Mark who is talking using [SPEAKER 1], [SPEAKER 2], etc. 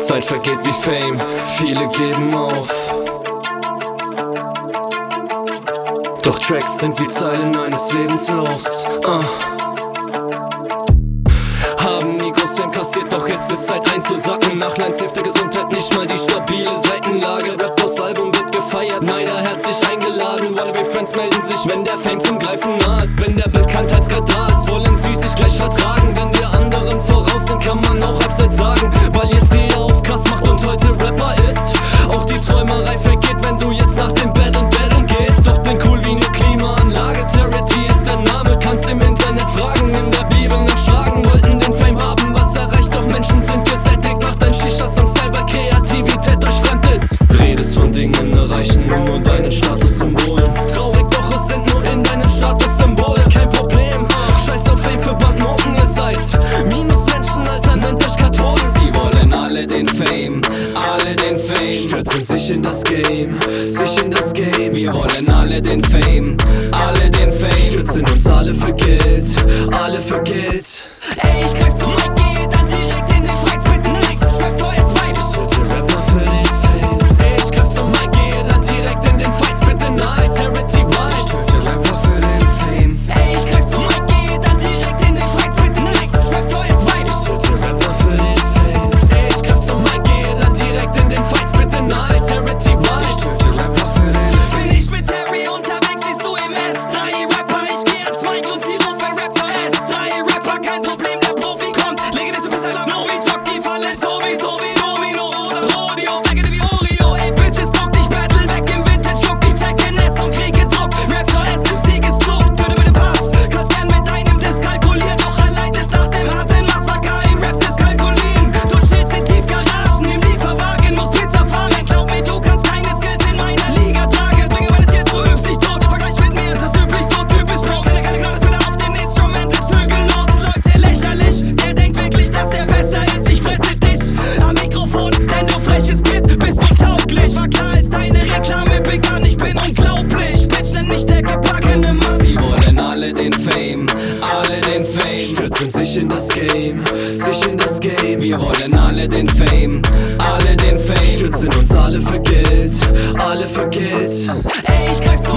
[SPEAKER 1] Zeit vergeht wie Fame, viele geben auf. Doch Tracks sind wie Zeilen eines Lebenslaufs. Haben nie groß Fame kassiert, doch jetzt ist Zeit einzusacken. Nach Lines hilft der Gesundheit nicht mal die stabile Seitenlage. Rap-Boss-Album wird gefeiert, Neider herzlich eingeladen. Wannabe-Friends melden sich, wenn der Fame zum Greifen nah ist. Wenn der Bekanntheitsgrad da ist, wollen sie sich gleich vertragen. Wenn wir anderen voraus sind, kann man auch abseits sagen. Weil jetzt jeder auf krass macht und heute Rapper ist. Auch die Träumerei vergeht, wenn du jetzt nach dem Battlen gehst. Doch bin cool wie eine Klimaanlage, Charity ist der Name. Kannst im Internet fragen, in der Bibel nachschlagen. Wollten den Fame haben, was erreicht, doch Menschen sind gesättigt. Macht dein Shisha-Song-Style, weil Kreativität euch fremd ist. Redest von Dingen erreichen, nur deinen Statussymbolen. Traurig, doch es sind nur in deinem Status Symbole. Kein Problem, scheiß auf Fame für Banknoten, ihr seid Minusmenschen, Alter, nennt euch katholisch.
[SPEAKER 2] Sie wollen alle den Fame, alle den Fame.
[SPEAKER 1] Stürzen sich in das Game, sich in das Game.
[SPEAKER 2] Wir wollen alle den Fame, alle den Fame.
[SPEAKER 1] Stürzen uns alle für Geld, alle für Geld.
[SPEAKER 3] Ey, ich greif zum Mic, geh dann direkt in den Fights mit den Next Rap Toys Vibes.
[SPEAKER 1] Tote Rapper für den Fame. Ey, ich greif zum Mic, gehe dann direkt in den Fights mit den Nice Charity Vibes.
[SPEAKER 2] Tote Rapper für den Fame.
[SPEAKER 3] Ey, ich greif zum Mic, geh dann direkt in den Fights mit den Next Rap Toys Vibes.
[SPEAKER 1] Tote Rapper für den Fame. Ey, ich greif zum Mic, gehe dann direkt in den Fights mit den Nice Charity Vibes.
[SPEAKER 2] Tote Rapper für den Fame.
[SPEAKER 3] Bin ich mit Harry unterwegs, siehst du im S3 Rapper. Ich geh ans Mic und sie rufen Rapper S3 Rapper. Kein Problem, der Profi kommt. Lege das bis aller No wie Jockey fallen. So wie Domino oder Rodeo. Snacke wie Oreo. Ey, Bitches, guck dich battle weg im Vintage Look. Ich checke Ness und kriege Druck. Raptor S im Siegeszug. Töte mit den Parts. Kannst gern mit deinem Diss kalkulieren. Doch allein ist nach dem harten Massaker ein Rap kalkulieren. Du chillst in Tiefgaragen im Lieferwagen. Musst Pizza fahren. Glaub mir, du kannst keine Skills in meiner Liga tragen. Bringe meine Skills, du übst dich tot. Im Vergleich mit mir ist das üblich so typisch, Bro. Keine Gnade, bitte auf den Instrumental zügellos. Leute, lächerlich. Der denkt wirklich, dass er besser ist. Ich fresse dich am Mikrofon, denn du freches Kind bist du tauglich. War klar, als deine Reklame begann. Ich bin unglaublich. Bitch, nenn mich der gebackene Mann.
[SPEAKER 2] Sie wollen alle den Fame, alle den Fame.
[SPEAKER 1] Stürzen sich in das Game, sich in das Game.
[SPEAKER 2] Wir wollen alle den Fame, alle den Fame.
[SPEAKER 1] Stürzen uns alle für Geld, alle für Geld.
[SPEAKER 3] Ey, ich greif